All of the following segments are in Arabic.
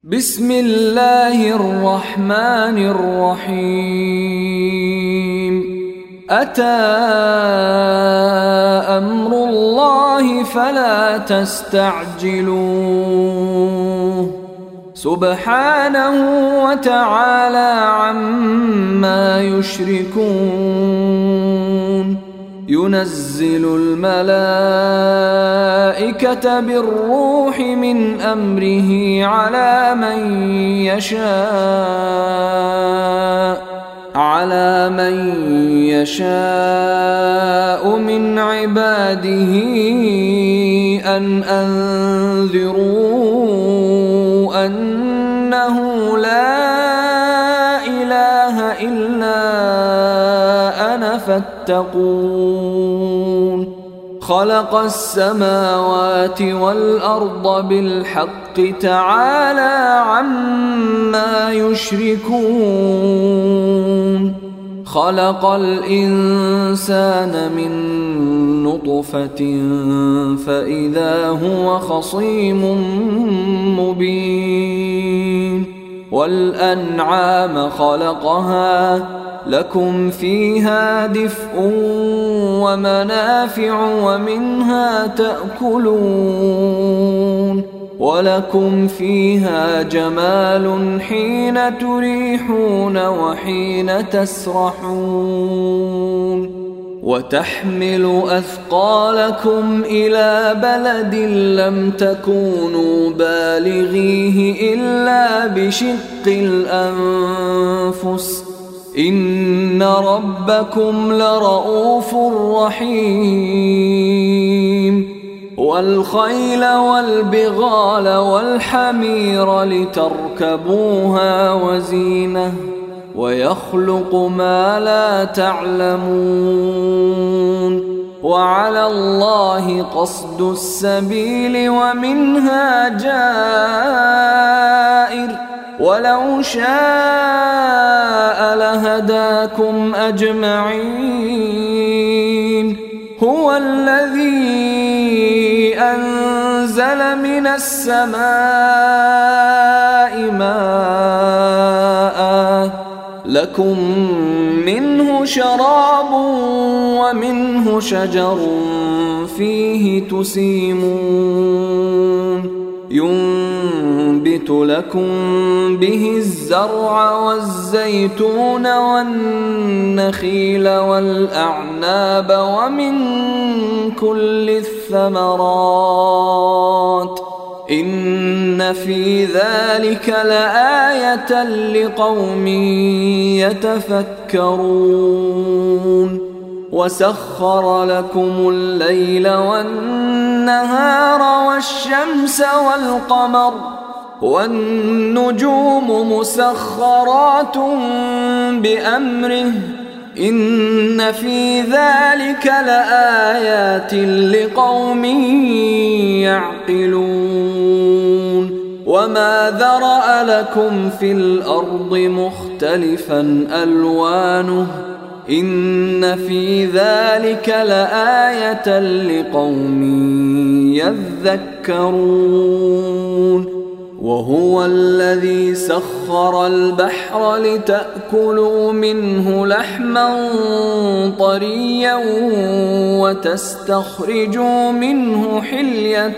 بسم الله الرحمن الرحيم أتى أمر الله فلا تستعجلوه سبحانه وتعالى عما يشركون ينزل الملائكة بالروح من أمره على من يشاء من عباده أن أنذروا أنه لا إله إلا أنا فاتقون خلق السماوات والأرض بالحق تعالى عما يشركون خلق الإنسان من نطفة فإذا هو خصيم مبين والأنعام خلقها لكم فيها دفء ومنافع ومنها تأكلون ولكم فيها جمال حين تريحون وحين تسرحون وتحمل أثقالكم إلى بلد لم تكونوا بالغيه إلا بشق الأنفس إن ربكم لرؤوف رحيم والخيل والبغال والحمير لتركبوها وزينة ويخلق ما لا تعلمون وعلى الله قصد السبيل ومنها جائر ولو شاء لهداكم أجمعين هو الذي أنزل من السماء ماء لكم منه شراب ومنه شجر فيه تسيمون ينبت لكم به الزرع والزيتون والنخيل والأعناب ومن كل الثمرات إن في ذلك لآية لقوم يتفكرون وسخر لكم الليل والنهار والشمس والقمر والنجوم مسخرات بأمره إن في ذلك لآيات لقوم يعقلون وما ذرأ لكم في الأرض مختلفا ألوانه إن في ذلك لآية لقوم يذكرون وهو الذي سخر البحر لتأكلوا منه لحما طريا وتستخرجوا منه حلية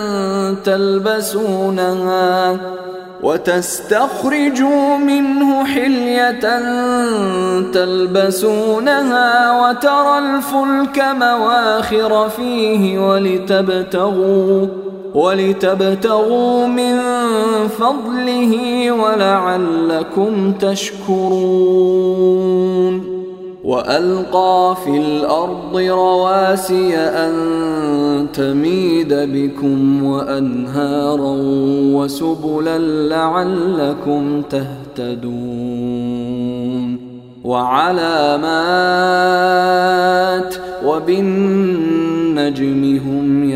تلبسونها وترى الفلك مواخر فيه ولتبتغوا من فضله ولعلكم تشكرون وألقى في الأرض رواسي أن تميد بكم وأنهارا وسبلا لعلكم تهتدون وعلامات وبالنجم هم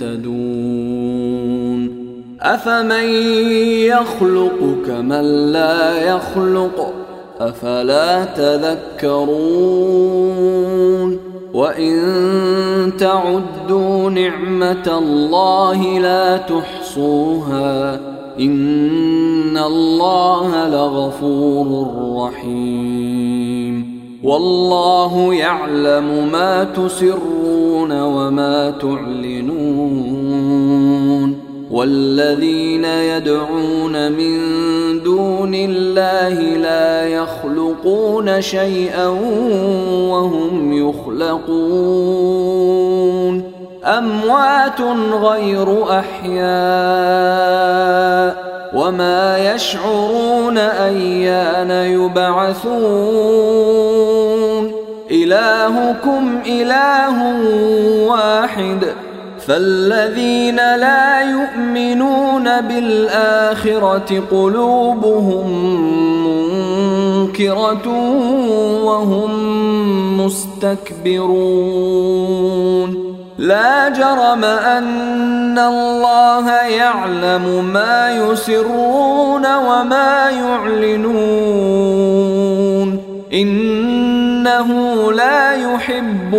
يهتدون أفمن يخلق كمن لا يخلق أفلا تذكرون وإن تعدوا نعمة الله لا تحصوها إن إن الله لغفور رحيم والله يعلم ما تسرون وما تعلنون والذين يدعون من دون الله لا يخلقون شيئا وهم يخلقون أموات غير أحياء وما يشعرون أيان يبعثون إلهكم إله واحد فالذين لا يؤمنون بالآخرة قلوبهم منكرة وهم مستكبرون لا جرم أن الله يعلم ما يسرون وما يعلنون إنه لا يحب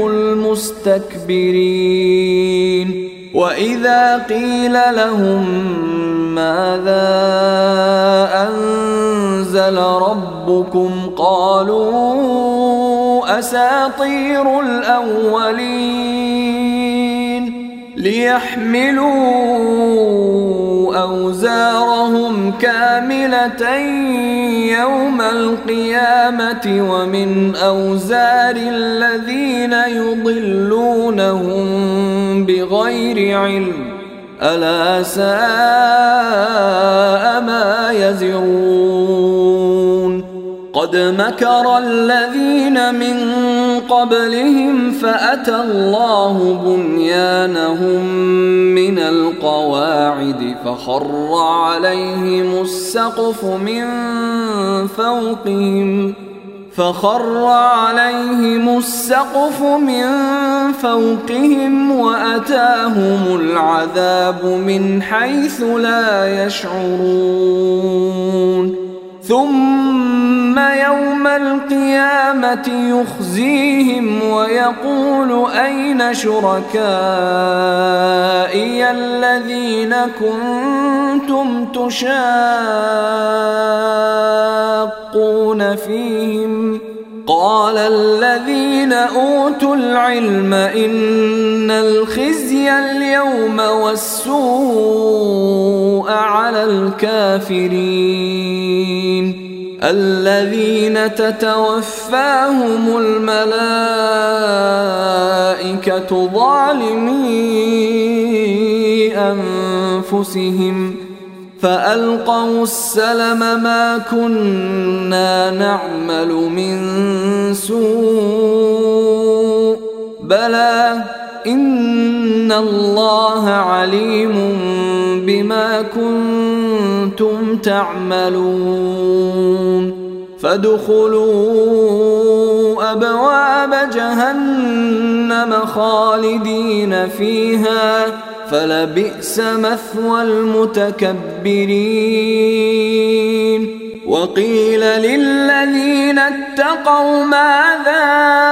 المستكبرين وإذا قيل لهم ماذا أنزل ربكم قالوا أساطير الأولين ليحملوا أوزارهم كاملة يوم القيامة ومن أوزار الذين يضلونهم بغير علم ألا ساء ما يزرون قد مكر الذين من قبلهم فأتى الله بنيانهم من القواعد فخر عليهم السقف من فوقهم وأتاهم العذاب من حيث لا يشعرون ثم يوم القيامة يخزيهم ويقول أين شركائي الذين كنتم تشاقون فيهم قال الذين أوتوا العلم إن الخزي اليوم والسوء على الكافرين الذين تتوفاهم الملائكة ظالمي أنفسهم فألقوا السلم ما كنا نعمل من سوء بلى إن الله عليم بما كنتم تعملون فادخلوا أبواب جهنم خالدين فيها فلبئس مثوى المتكبرين وقيل للذين اتقوا ماذا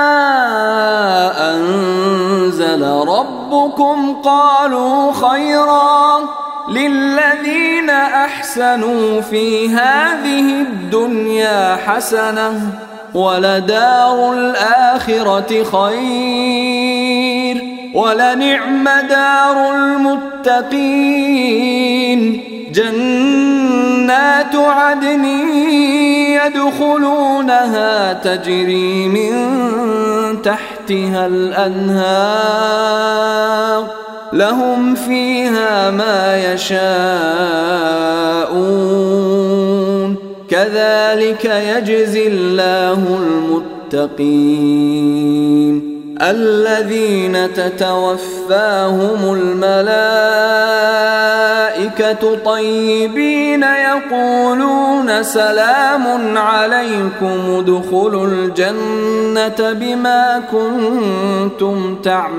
أنزل ربكم قالوا خيرا للذين أحسنوا في هذه الدنيا حسنة ولدار الآخرة خير ولنعم دار المتقين جنات عدن يدخلونها تجري من تحتها الأنهار لهم فيها ما يشاءون كذلك يجزي الله المتقين الذين تتوفاهم الملائكة طيبين يقولون سلام عليكم ادخلوا الجنة بما كنتم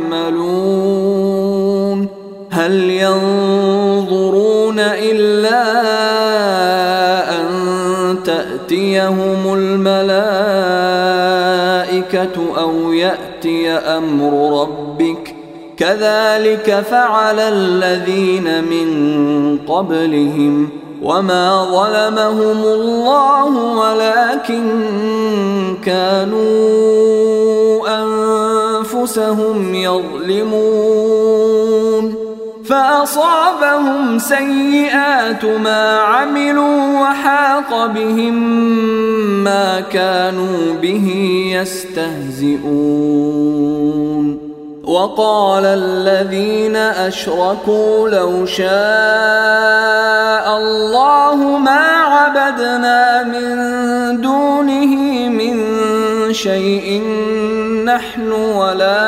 تعملون هل ينظرون إلا أن تأتيهم الملائكة أو يأتي أمر ربك كذلك فعل الذين من قبلهم وما ظلمهم الله ولكن كانوا أنفسهم يظلمون فأصابهم سيئات ما عملوا وحاق بهم ما كانوا به يستهزئون وقال الذين أشركوا لو شاء الله ما عبدنا من دونه من شيء نحن ولا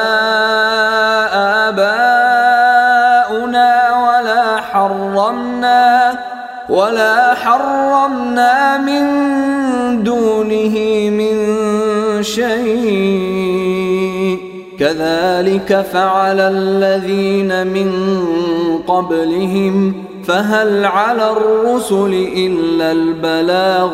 آباؤنا ولا حرمنا من دونه من شيء كذلك فعل الذين من قبلهم فهل على الرسل إلا البلاغ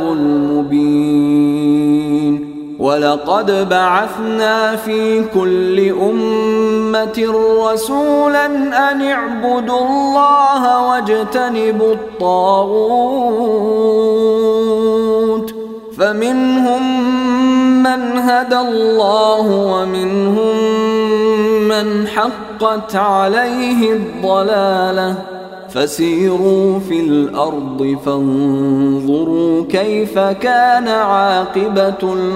المبين ولقد بعثنا في كل أمة رسولا أن اعبدوا الله واجتنبوا الطاغوت فمنهم من هدى الله ومنهم من حقت عليه الضلالة فسيروا في الأرض فانظروا كيف كان عاقبة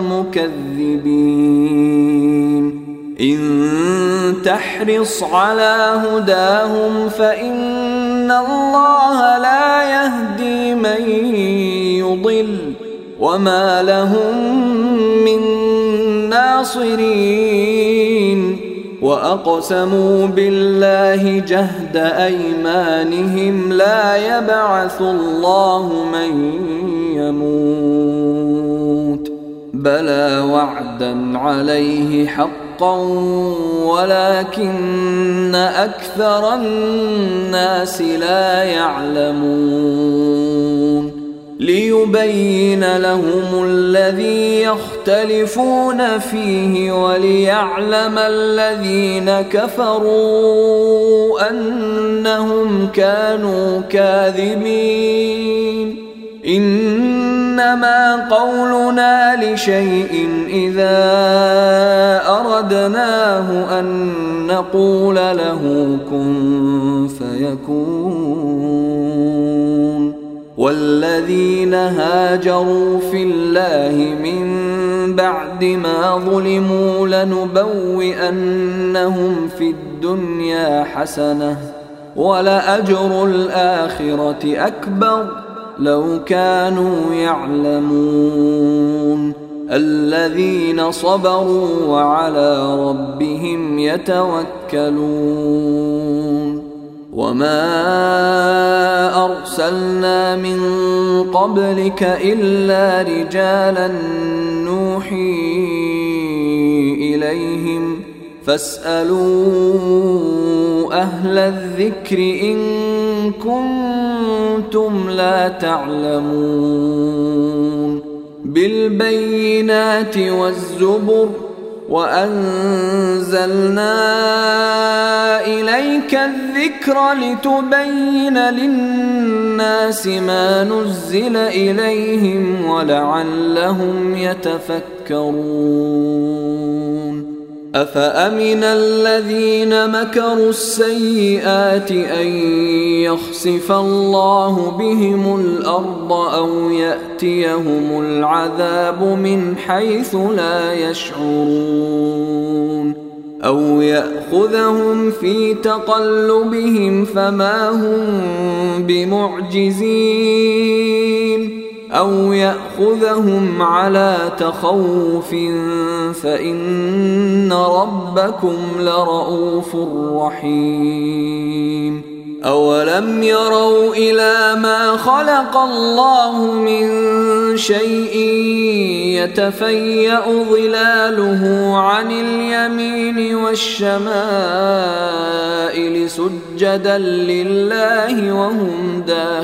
المكذبين إن تحرص على هداهم فإن الله لا يهدي من يضل وما لهم من ناصرين وأقسموا بالله جهد أيمانهم لا يبعث الله من يموت بلى وعدا عليه حقا ولكن أكثر الناس لا يعلمون ليبين لهم الذي يختلفون فيه وليعلم الذين كفروا أنهم كانوا كاذبين إنما قولنا لشيء إذا أردناه أن نقول له كن فيكون والذين هاجروا في الله من بعد ما ظلموا لنبوئنهم في الدنيا حسنة ولأجر الآخرة أكبر لو كانوا يعلمون الذين صبروا وعلى ربهم يتوكلون وما أرسلنا من قبلك إلا رجالا نوحي إليهم فاسألوا أهل الذكر إن كنتم لا تعلمون بالبينات والزبر وأنزلنا إليك الذكر لتبين للناس ما نزل إليهم ولعلهم يتفكرون أفأمن الذين مكروا السيئات أن يخسف الله بهم الأرض أو يأتيهم العذاب من حيث لا يشعرون أو يأخذهم في تقلبهم فما هم بمعجزين أو يأخذهم على تخوف فإن ربكم لرؤوف رحيم أولم يروا إلى ما خلق الله من شيء يتفيأ ظلاله عن اليمين والشمائل سجدا لله وهم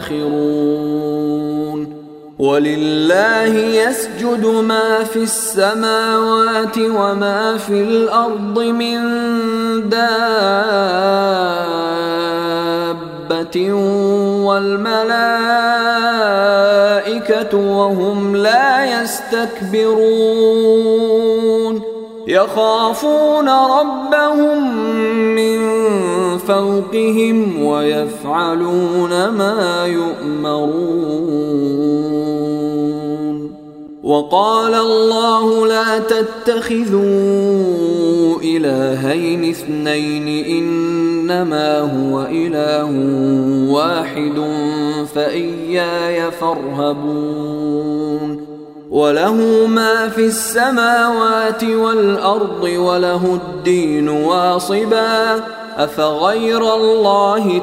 داخرون ولله يسجد ما في السماوات وما في الأرض من دابة والملائكة وهم لا يستكبرون يخافون ربهم من فوقهم ويفعلون ما يؤمرون. وقال الله لا تتخذوا إلهين اثنين إنما هو إله واحد فإياي فارهبون. وله ما في السماوات والأرض وله الدين واصبا أفغير الله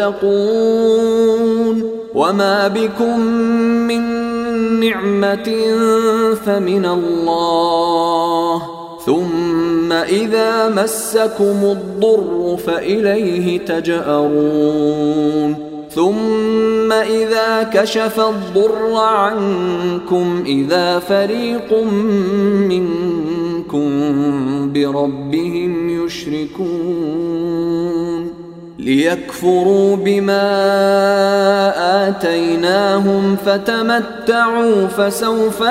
تتقون. وما بكم من نعمة فمن الله ثم إذا مسكم الضر فإليه تجأرون. ثم إذا كشف الضر عنكم إذا فريق منكم بربهم يشركون ليكفروا بما آتيناهم فتمتعوا فسوف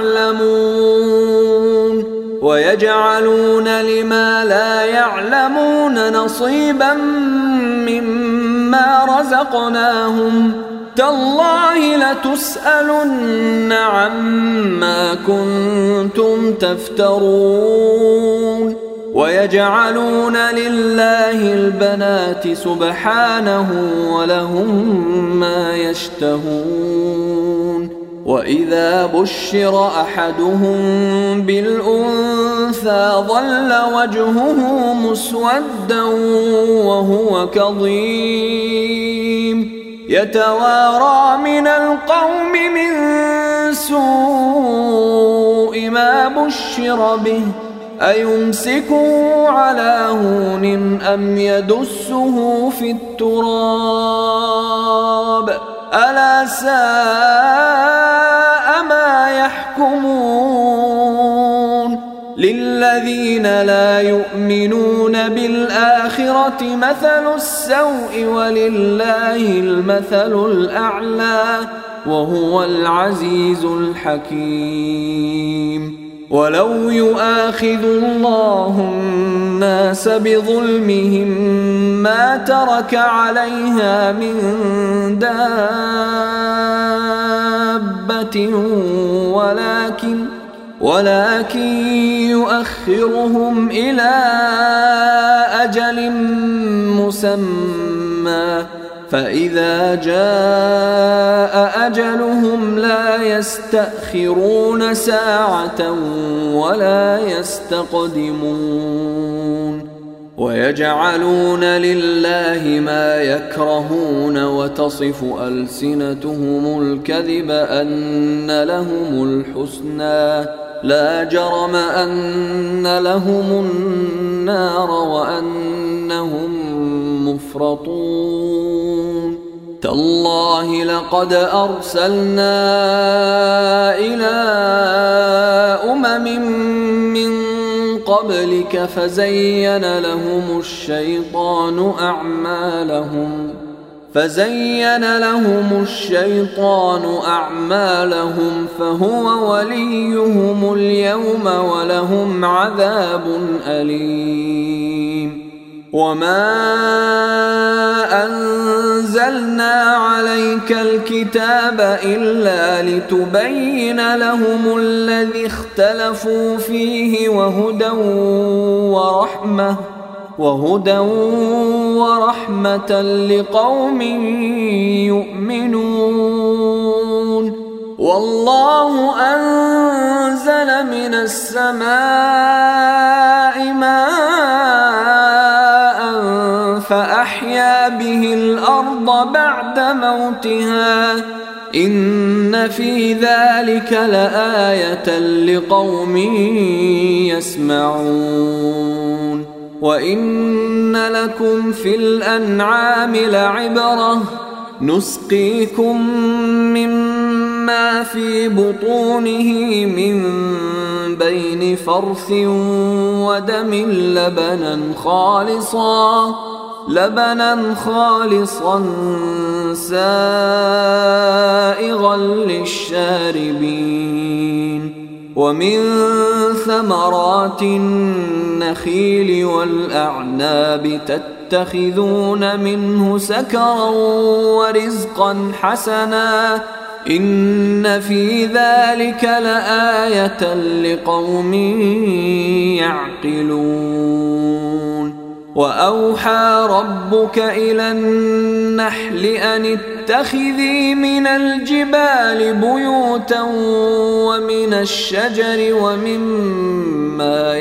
تعلمون. ويجعلون لما لا يعلمون نصيبا مما رزقناهم تالله لتسألن عما كنتم تفترون. ويجعلون لله البنات سبحانه ولهم ما يشتهون. وإذا بشر أحدهم بالأنثى ظل وجهه مسودا وهو كظيم يتوارى من القوم من سوء ما بشر به أيمسكه على هون أم يدسه في التراب ألا ساء ما يحكمون. للذين لا يؤمنون بالآخرة مثل السوء ولله المثل الأعلى وهو العزيز الحكيم. ولو يؤاخذ الله الناس بظلمهم ما ترك عليها من دابة ولكن يؤخرهم إلى أجل مسمى فإذا جاء أجلهم لا يستأخرون ساعة ولا يستقدمون. ويجعلون لله ما يكرهون وتصف ألسنتهم الكذب أن لهم الحسنى لا جرم أن لهم النار وأنهم مفرطون. تالله لقد أرسلنا إلى أمم من قبلك فزين لهم الشيطان أعمالهم فهو وليهم اليوم ولهم عذاب أليم. وما أنزلنا عليك الكتاب إلا لتبين لهم الذي اختلفوا فيه وهدى ورحمة لقوم يؤمنون. والله أنزل من السماء ماء فأحيا به الأرض بعد موتها إن في ذلك لآية لقوم يسمعون. وإن لكم في الأنعام لعبرة نسقيكم مما في بطونه من بين فرث ودم لبنا لبنا خالصا سائغا للشاربين ومن ثمرات النخيل والأعناب تتخذون منه سكرا ورزقا حسنا إن في ذلك لآية لقوم يعقلون وأوحى ربك إلى النحل أن اتخذي من الجبال بيوتا ومن الشجر ومما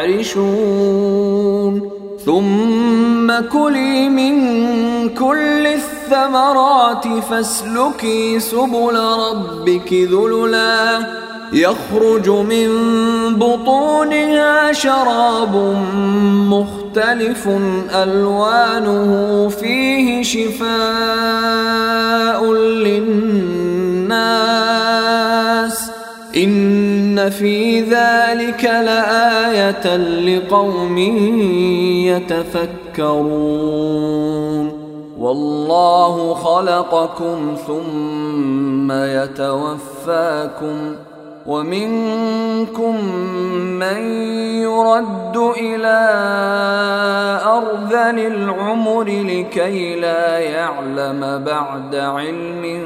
يعرشون ثم كلي من كل الثمرات فاسلكي سبل ربك ذللا يخرج من بطونها شراب مختلف ألوانه فيه شفاء للناس إن في ذلك لآية لقوم يتفكرون والله خلقكم ثم يتوفاكم ومنكم من يرد إلى أرذل العمر لكي لا يعلم بعد علم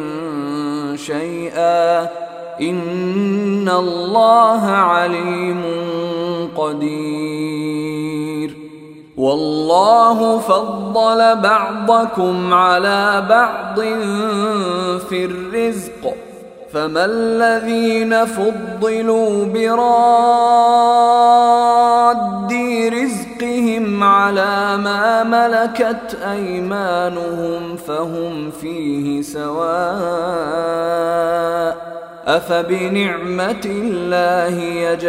شيئا إن الله عليم قدير والله فضل بعضكم على بعض في الرزق فما الذين فضلوا براد رزقهم على ما ملكت أيمانهم فهم فيه سواء أفبنعمة الله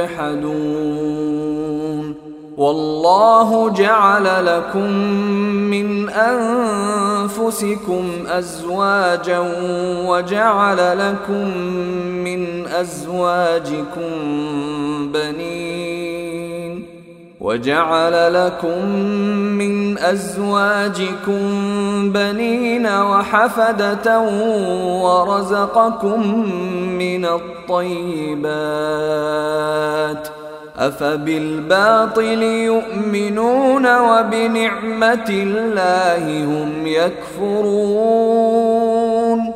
يجحدون والله جعل لكم من أنفسكم أزواجا وجعل لكم من أزواجكم بنين وحفدة ورزقكم من الطيبات أفبالباطل يؤمنون وبنعمة الله هم يكفرون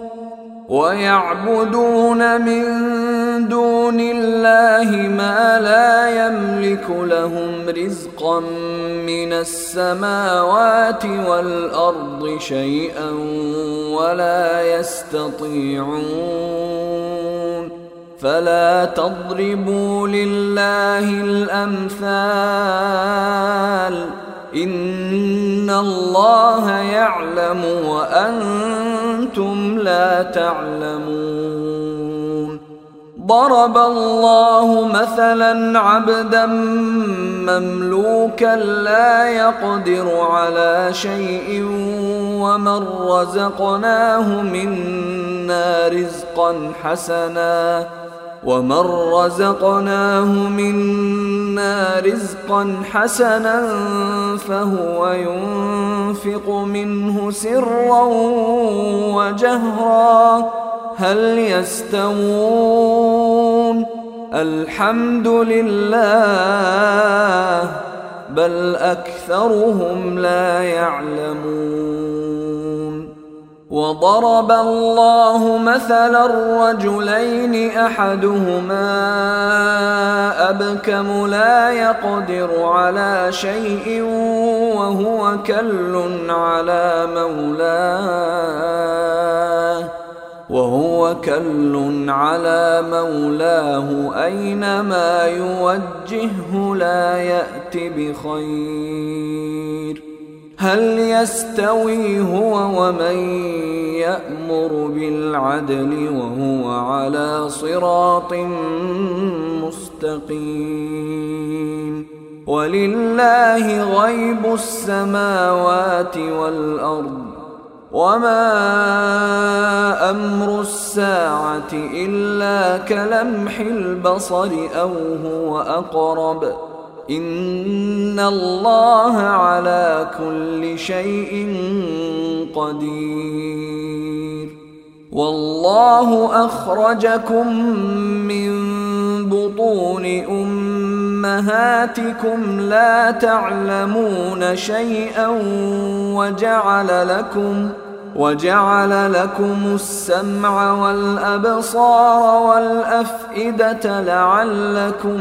ويعبدون من دون الله ما لا يملك لهم رزقا من السماوات والأرض شيئا ولا يستطيعون فلا تضربوا لله الأمثال إن الله يعلم وأنتم لا تعلمون ضرب الله مثلا عبدا مملوكا لا يقدر على شيء ومن رزقناه منا رزقا حسنا فهو ينفق منه سرا وجهرا هل يستوون الحمد لله بل أكثرهم لا يعلمون وضرب الله مثلا رجلين أحدهما أبكم لا يقدر على شيء وهو كل على مولاه أينما يوجهه لا يأت بخير هل يستوي هو ومن يأمر بالعدل وهو على صراط مستقيم ولله غيب السماوات والأرض وما أمر الساعة إلا كلمح البصر أو هو أقرب إن الله على كل شيء قدير. والله أخرجكم من بطون أمهاتكم لا تعلمون شيئا وجعل لكم السمع والأبصار والأفئدة لعلكم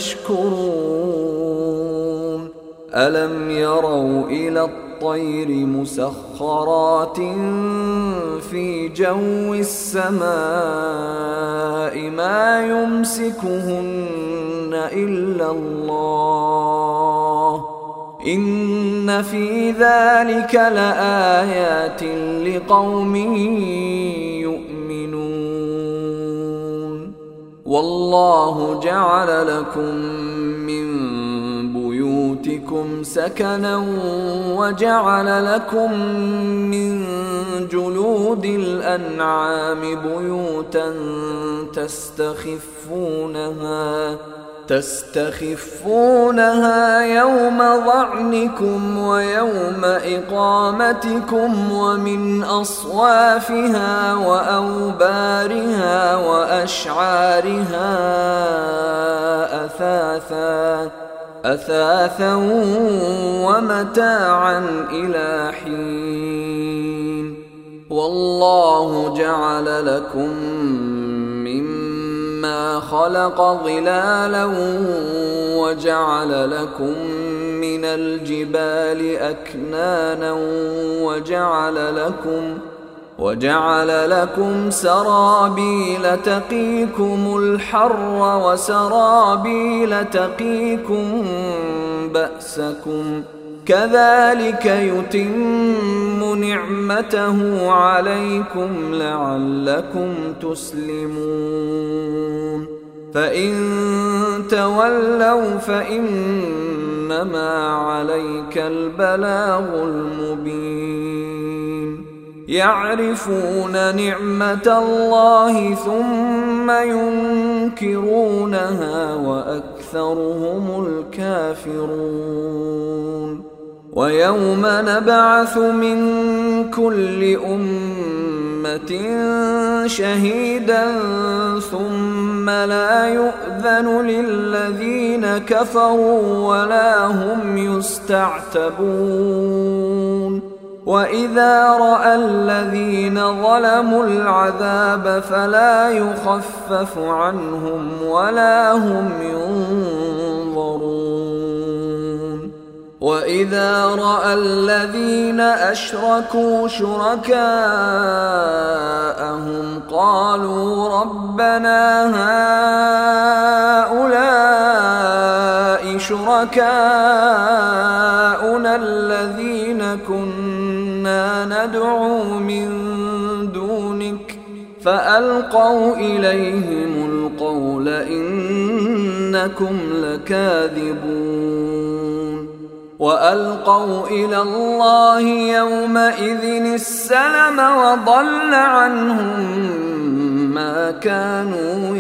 تشكرون. ألم يروا إلى الطير مسخرات في جو السماء ما يمسكهن إلا الله إن في ذلك لآيات لقوم يؤمنون. والله جعل لكم من بيوتكم سكنا وجعل لكم من جلود الأنعام بيوتا تستخفونها يوم ظعنكم ويوم إقامتكم ومن أصوافها وأوبارها وأشعارها أثاثا ومتاعا إلى حين. والله جعل لكم مما خلق ظلالا وجعل لكم من الجبال أكنانا وجعل لكم سرابيل تقيكم الحر وسرابيل تقيكم بأسكم كذلك يتم نعمته عليكم لعلكم تسلمون. فإن تولوا فإنما عليك البلاغ المبين. يعرفون نعمة الله ثم ينكرونها وأكثرهم الكافرون. ويوم نبعث من كل أمة شهيدا ثم لا يؤذن للذين كفروا ولا هم يستعتبون. وإذا رأى الذين ظلموا العذاب فلا يخفف عنهم ولا هم ينظرون. وإذا رأى الذين أشركوا شركاءهم قالوا ربنا هؤلاء شركاؤنا الذين كنا ندعو من دونك فألقوا إليهم القول إنكم لكاذبون. وألقوا إلى الله يومئذ السلم وضل عنهم ما كانوا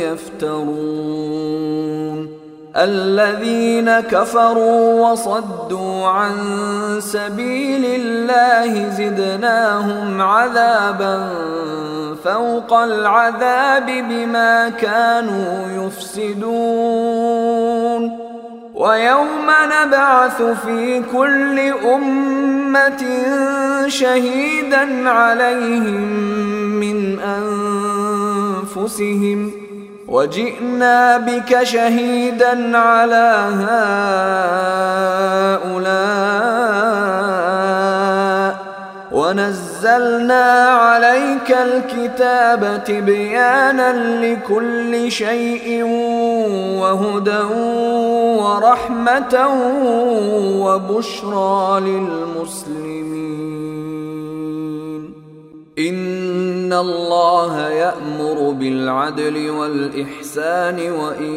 يفترون. الذين كفروا وصدوا عن سبيل الله زدناهم عذابا فوق العذاب بما كانوا يفسدون. ويوم نبعث في كل أمة شهيدا عليهم من أنفسهم وجئنا بك شهيدا على هؤلاء ونزلنا عليك الكتاب تبيانا لكل شيء وهدى ورحمة وبشرى للمسلمين. إن الله يأمر بالعدل والإحسان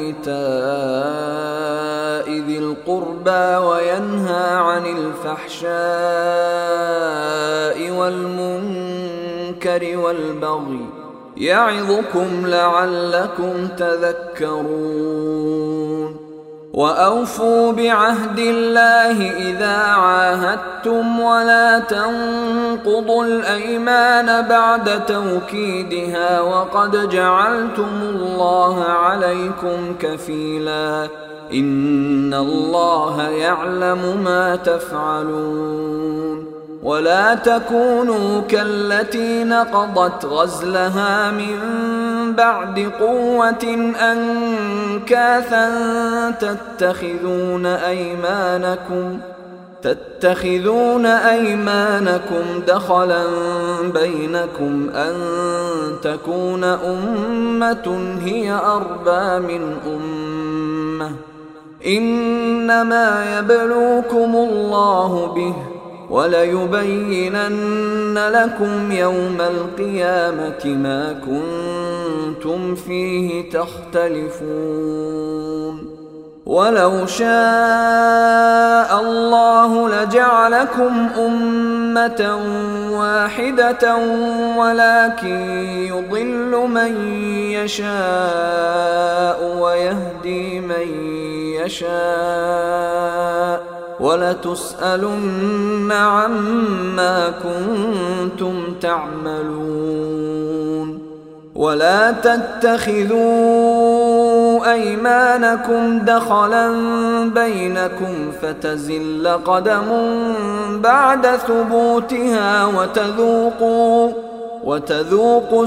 وإيتاء ذي القربى وينهى عن الفحشاء والمنكر والبغي يعظكم لعلكم تذكرون. وأوفوا بعهد الله إذا عاهدتم ولا تنقضوا الأيمان بعد توكيدها وقد جعلتم الله عليكم كفيلا إن الله يعلم ما تفعلون ولا تكونوا كالتي نقضت غزلها من بعد قوة أنكاثا تتخذون أيمانكم دخلا بينكم أن تكون أمة هي أربى من أمة إنما يبلوكم الله به وليبينن لكم يوم القيامة ما كنتم فيه تختلفون ولو شاء الله لجعلكم أمة واحدة ولكن يضل من يشاء ويهدي من يشاء ولتسألن عما كنتم تعملون ولا تتخذوا أيمانكم دخلا بينكم فتزل قدم بعد ثبوتها وتذوقوا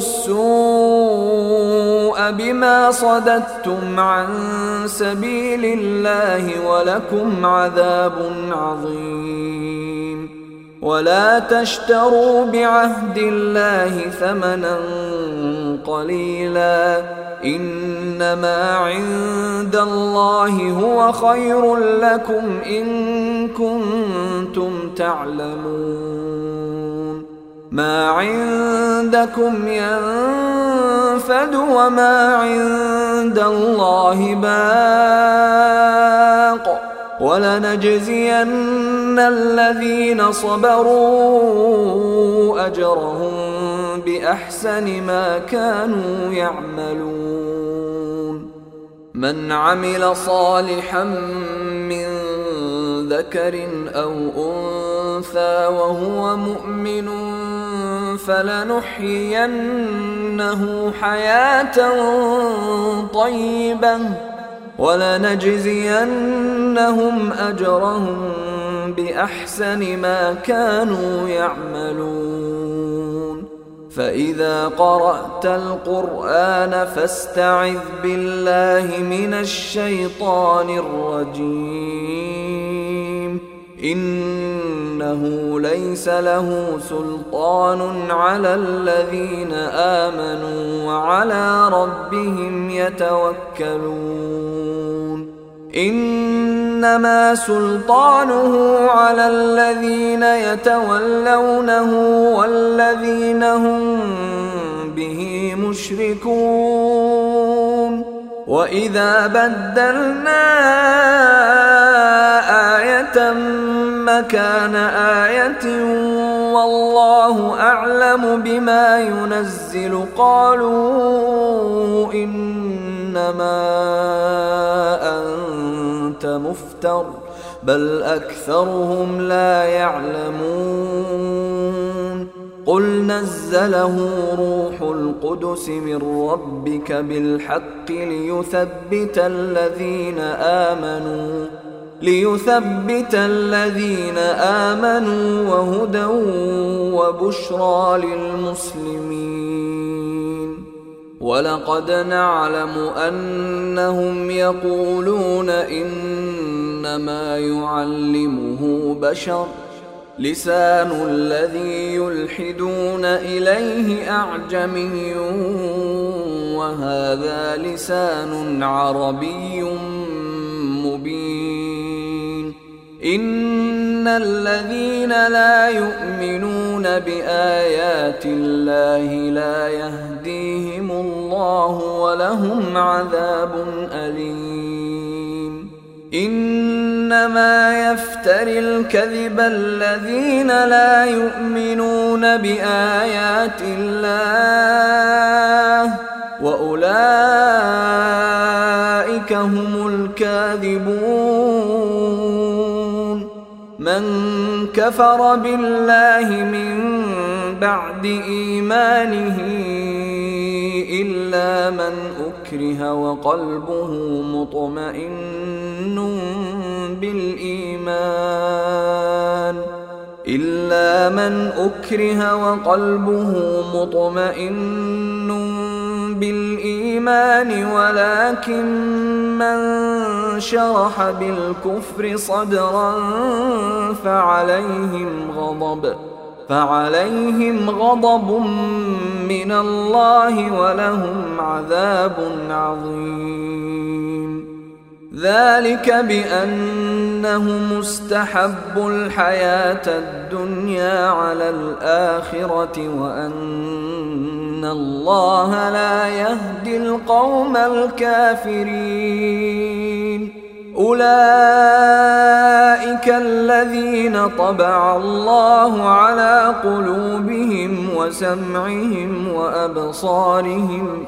السوء بما صددتم عن سبيل الله ولكم عذاب عظيم ولا تشتروا بعهد الله ثمنا قليلا إنما عند الله هو خير لكم إن كنتم تعلمون ما عندكم ينفد وما عند الله باق ولنجزين الذين صبروا أجرهم بأحسن ما كانوا يعملون من عمل صالحا من ذكر أو أنثى وهو مؤمن فلنحيينه حياة طيبة ولنجزينهم أجرهم بأحسن ما كانوا يعملون فإذا قرأت القرآن فاستعذ بالله من الشيطان الرجيم إنه ليس له سلطان على الذين آمنوا وعلى ربهم يتوكلون إنما سلطانه على الذين يتولونه والذين هم به مشركون وإذا بدلنا آية مكان آية والله أعلم بما ينزل قالوا إنما أنت مفتر بل أكثرهم لا يعلمون قل نزله روح القدس من ربك بالحق ليثبت الذين آمنوا وهدى وبشرى للمسلمين ولقد نعلم أنهم يقولون إنما يعلمه بشر لسان الذي يلحدون إليه أعجمي وهذا لسان عربي مبين إن الذين لا يؤمنون بآيات الله لا يهديهم الله ولهم عذاب أليم إنما يفتري الكذب الذين لا يؤمنون بآيات الله وأولئك أولئك هم الكاذبون. من كفر بالله من بعد إيمانه إلا من أكره وقلبه مطمئن بالإيمان ولكن من شرح بالكفر صدرا فعليهم غضب من الله ولهم عذاب عظيم. ذلك بأنهم استحبوا الحياة الدنيا على الآخرة وأن الله لا يهدي القوم الكافرين. أولئك الذين طبع الله على قلوبهم وسمعهم وأبصارهم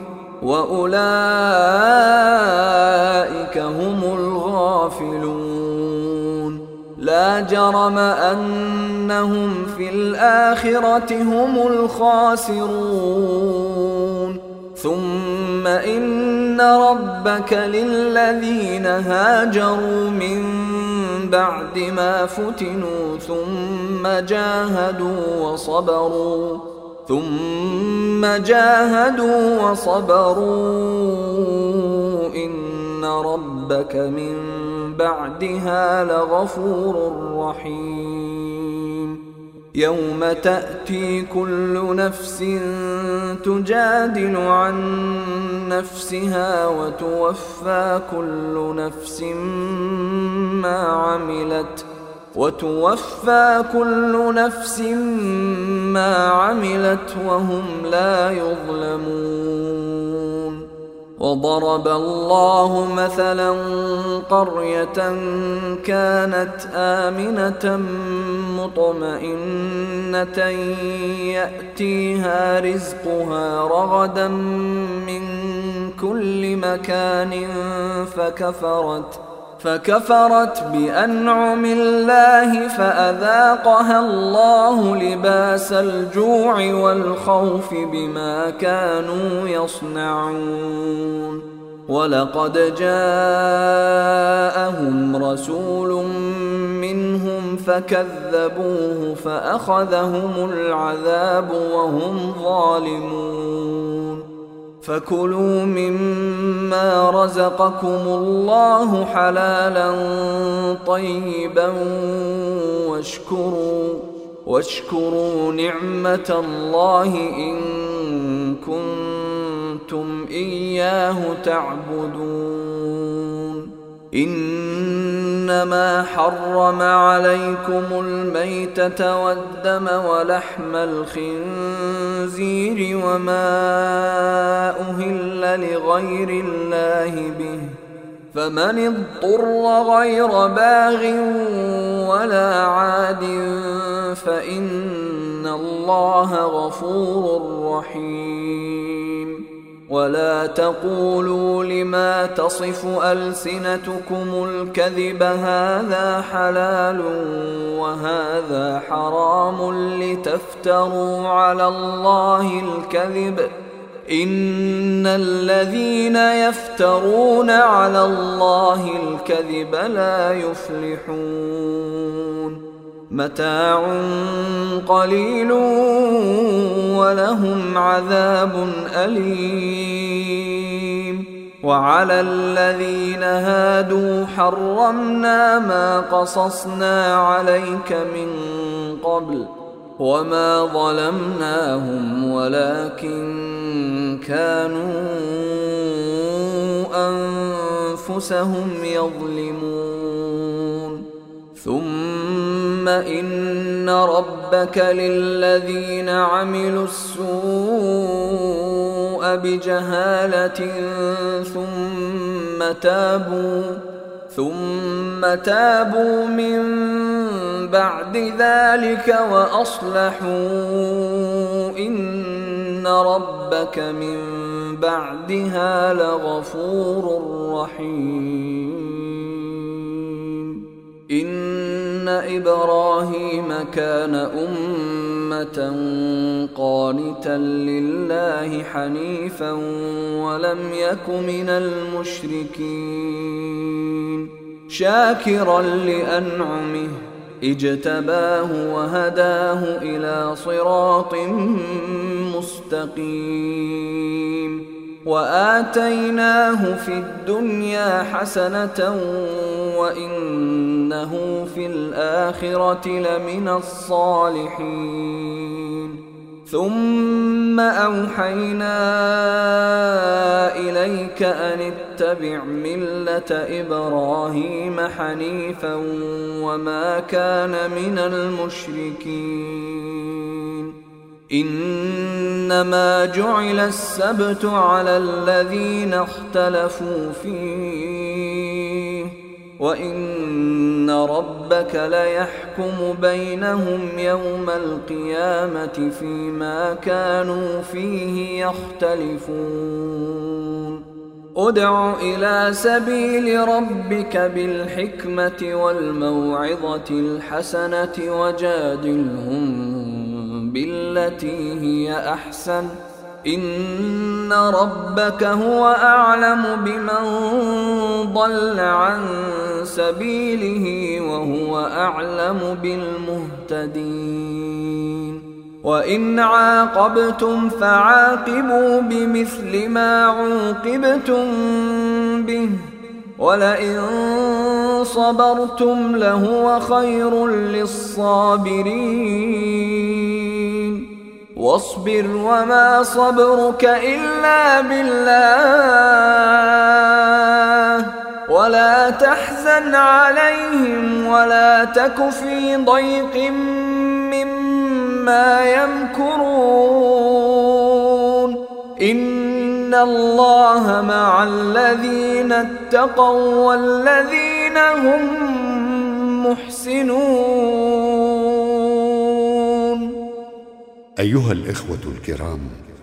وأولئك هم الغافلون. لا جرم أنهم في الآخرة هم الخاسرون. ثم إن ربك للذين هاجروا من بعد ما فتنوا ثم جاهدوا وصبروا إن ربك من بعدها لغفور رحيم. يوم تأتي كل نفس تجادل عن نفسها وتوفى كل نفس ما عملت وهم لا يظلمون. وضرب الله مثلا قرية كانت آمنة مطمئنة يأتيها رزقها رغدا من كل مكان فكفرت بأنعم الله فأذاقها الله لباس الجوع والخوف بما كانوا يصنعون. ولقد جاءهم رسول منهم فكذبوه فأخذهم العذاب وهم ظالمون. فكلوا مما رزقكم الله حلالا طيبا واشكروا نعمة الله إن كنتم إياه تعبدون. إنما حرم عليكم الميتة والدم ولحم الخنزير وما أهل لغير الله به، فمن اضطر غير باغ ولا عاد فإن الله غفور رحيم. ولا تقولوا لما تصف ألسنتكم الكذب هذا حلال وهذا حرام لتفتروا على الله الكذب. إن الذين يفترون على الله الكذب لا يفلحون. متاع قليل ولهم عذاب أليم. وعلى الذين هادوا حرمنا ما قصصنا عليك من قبل وما ظلمناهم ولكن كانوا أنفسهم يظلمون. ثم إن ربك للذين عملوا السوء بجهالة ثم تابوا من بعد ذلك وأصلحوا إن ربك من بعدها لغفور رحيم. إن إبراهيم كان أمة قانتا لله حنيفا ولم يك من المشركين شاكرا لأنعمه اجتباه وهداه إلى صراط مستقيم وآتيناه في الدنيا حسنة وإنه في الآخرة لمن الصالحين. ثم أوحينا إليك أن اتبع ملة إبراهيم حنيفا وما كان من المشركين. إنما جعل السبت على الذين اختلفوا فيه وإن ربك ليحكم بينهم يوم القيامة فيما كانوا فيه يختلفون. ادع إلى سبيل ربك بالحكمة والموعظة الحسنة وجادلهم بالتي هي أحسن إن ربك هو أعلم بمن ضل عن سبيله وهو أعلم بالمهتدين. وإن عاقبتم فعاقبوا بمثل ما عوقبتم به ولئن صبرتم لهو خير للصابرين. واصبر وما صبرك إلا بالله ولا تحزن عليهم ولا تك في ضيق مما يمكرون. إن الله مع الذين اتقوا والذين هم محسنون. أيها الإخوة الكرام،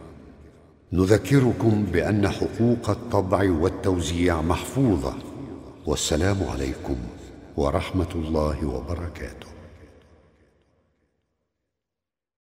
نذكركم بأن حقوق الطبع والتوزيع محفوظة. والسلام عليكم ورحمة الله وبركاته.